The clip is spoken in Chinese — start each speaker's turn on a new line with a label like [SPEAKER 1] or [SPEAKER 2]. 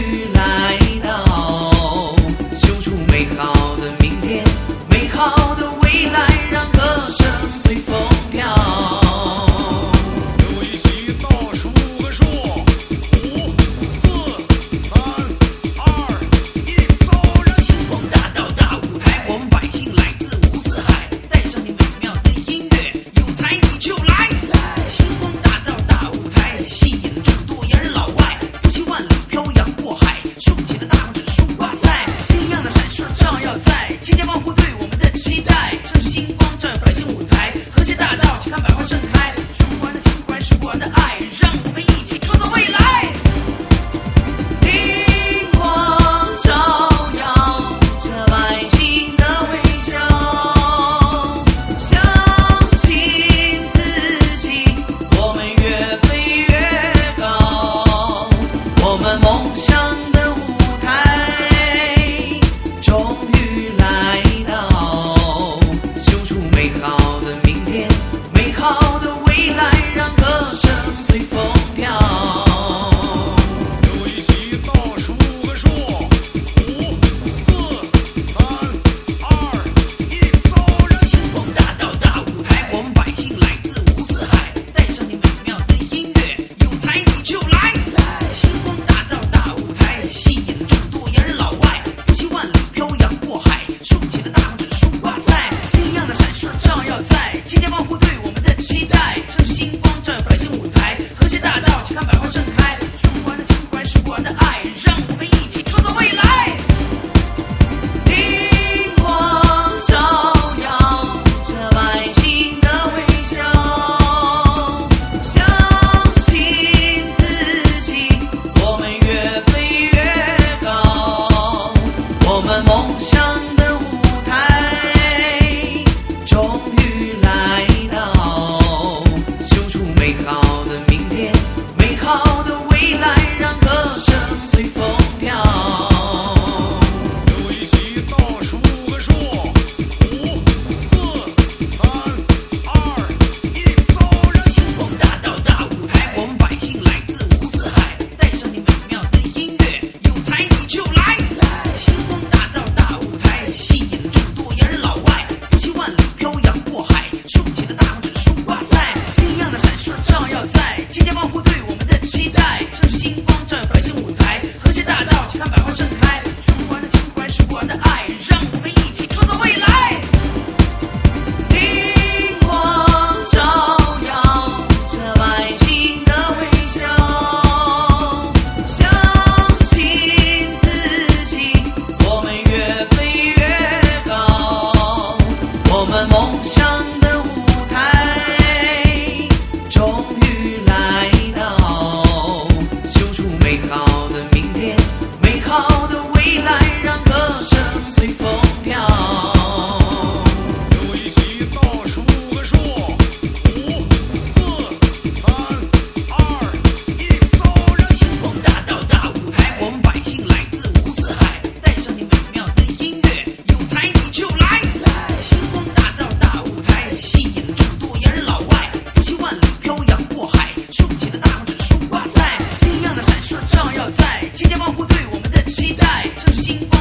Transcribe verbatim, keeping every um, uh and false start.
[SPEAKER 1] 于来到，修出美好的明天，美好的未来，让歌声随风飘。
[SPEAKER 2] 有一起倒数五个数，五、四、三、二、一，走人！
[SPEAKER 1] 星光大道大舞台，我们百姓来自五四海，带上你美妙的音乐，有才你就来。星光大道大舞台，吸引众多洋人老外，不惜万里漂洋过海，竖起了大拇指数哇塞，星样的闪烁照耀在，千家万户对我们的期待，盛世金光照耀百姓舞台，和谐大道去看百花盛开，说不完的情怀，说不完的爱，让我们一起创造未来。金光照耀着百姓的微笑，相信自己，我们越飞越高，我们梦想的舞台终于来到，修出美好的明天，美好的未来，让歌声随风飘。
[SPEAKER 2] 有一起倒数五个数，五、四、三、二、一，走人！
[SPEAKER 1] 星光大道大舞台，我们百姓来自五四海，带上你美妙的音乐，有才你就来。星光大道大舞台，吸引众多洋人老外，不惜万里漂洋过海，竖起了大拇指数哇塞，星样的闪烁照耀在，千家万户对我们的期待，盛世金光照耀百姓舞台，和谐大道去看百花盛开，说不完的情怀，说不完的爱，让我们一起创造未来。金光照耀着百姓的微笑，相信自己，我们越飞越高，我们梦想的舞台终于来到，修出美好的明天，美好的未来，让歌声随风飘。
[SPEAKER 2] 有一起倒数五个数，五、四、三、二、一，走人！
[SPEAKER 1] 星光大道大舞台，我们百姓来自五四海，带上你美妙的音乐，有才你就来。星光大道大舞台，吸引众多洋人老外，不惜万里漂洋过海，竖起了大拇指数哇塞，星样的闪烁照耀在，千家万户对我们的期待，盛世金光照耀百姓舞台，和谐大道去看百花盛开，说不完的情怀，说不完的爱，让我们一起创造未来。金光照耀着百姓的微笑，相信自己，我们越飞越高，我们梦想的舞台终于来到，修出美好的明天，美好的未来，让歌声随风飘。
[SPEAKER 2] 有一起倒数五个数，五、四、三、二、一，走人！
[SPEAKER 1] 星光大道大舞台，我们百姓来自五四海，带上你美妙的音乐，有才你就来。星光大道大舞台，吸引众多洋人老外，不惜万里漂洋过海，竖起了大拇指数哇塞，星样的闪烁照耀在，千家万户对我们的期待，盛世金光